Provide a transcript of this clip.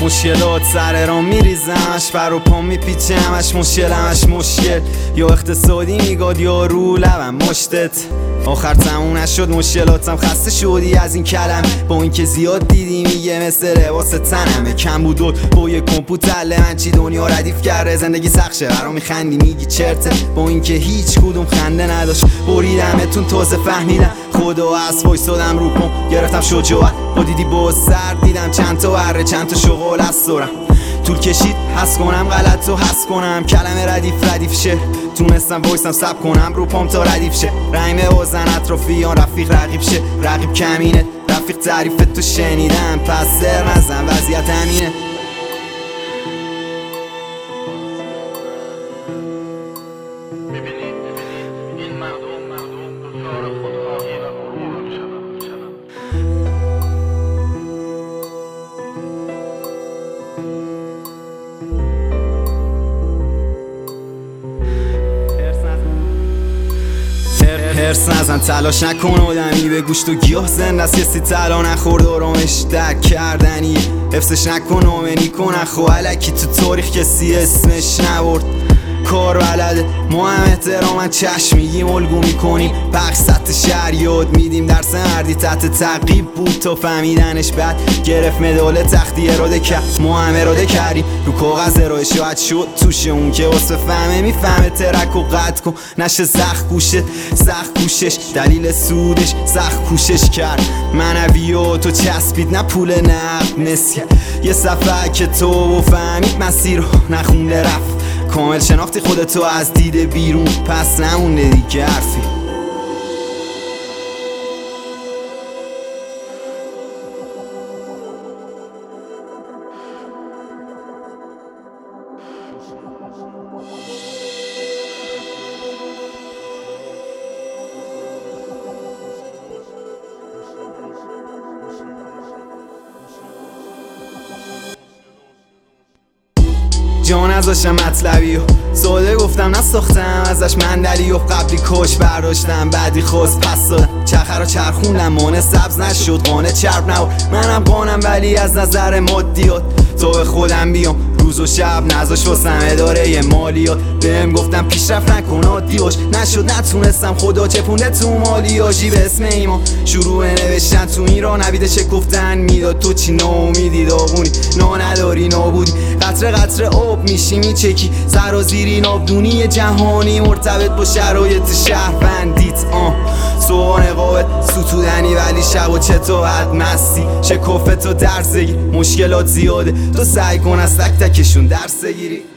مشکلات سر را میریزمش، پر و پا میپیچمش، مشکلمش مشکل یا اقتصادی میگاد یا رو لبم مشتت. آخر تموم نشد مشکلاتم، خسته شدی از این کلم، با اینکه زیاد دیدی میگه مثل لباس تنمه. کم بود با یه کامپیوتر من چی دنیا ردیف کرده، زندگی سخت شه برام میخندی میگی چرته، با اینکه هیچ کدوم خنده نداشت. بریدمتون تازه فهمیدم خدا از وایسادم رو پام، گرفتم شجاعت با دیدی باز سرد دیدم چند تا بره چند تا شغل از سرم. طول کشید حس کنم غلط و حس کنم، کلمه ردیف شه، تونستم وایسم سب کنم رو پام تا ردیف شه. رحمه بازن اطرافیان رفیق رقیب شه، رقیب کمینه رفیق تعریف تو شنیدم، پس سر نزن وضعیت همینه. این مردم دچار خودخواهی و غرور میشوند. هرس نزن تلاش نکن آدمی به گوشت و گیاه زنده است، کسی طلا نخورد آرامش درک کردنی، حفظش نکن آمنی کن اخو علکی تو تاریخ کسی اسمش نبرد. کار بلده ما هم احترامن چشم میگیم الگو میکنیم، پخش سطح شهر یاد میدیم، درس مردی تحت تعقیب بود تا فهمیدنش بعد گرفت مدال تختی اراده کرد، ما هم اراده کردیم رو کاغذ ارائه شاید شد توش اون که واسه فهمه میفهمه، ترک و قطع کن نشه سخت کوشش دلیل سودش سخت کوشش کرد، منویات و چسبید نه پول نقد نسیه، یه صفحه که تو فهمید مسیر رو نخونده رفت، کامل شناختی خودتو از دید بیرون پس نمونه دیگه حرفی. جان ازشم مطلبی و ساده گفتم نساختم ازش مندلی و قبلی کش برداشتم بعدی خواست پس دادم، چرخه را چرخوندم مانه سبز نشد قانه چرب نبود، منم قانم ولی از نظر مادیات تا به خودم بیام روز و شب نذاش واسم اداره مالیات، بهم گفتم پیشرفت نکن عادی باش، نشد نتونستم خدا چپونده تو مالیاژی به اسم ایمان، شروع نوشتن تو این را نویده چه گفتن میداد تو چی ناامیدی داغونی نداری نابودی، قطره قطره آب میشی میچکی سرازیری نابدونی جهانی مرتبط با شرایط شهروندیت سوان قابل ستودنی ولی شب و چطور حد مستی شکافت و درس بگیر مشکلات زیاده تو سعی کن از تک تکشون درس بگیری.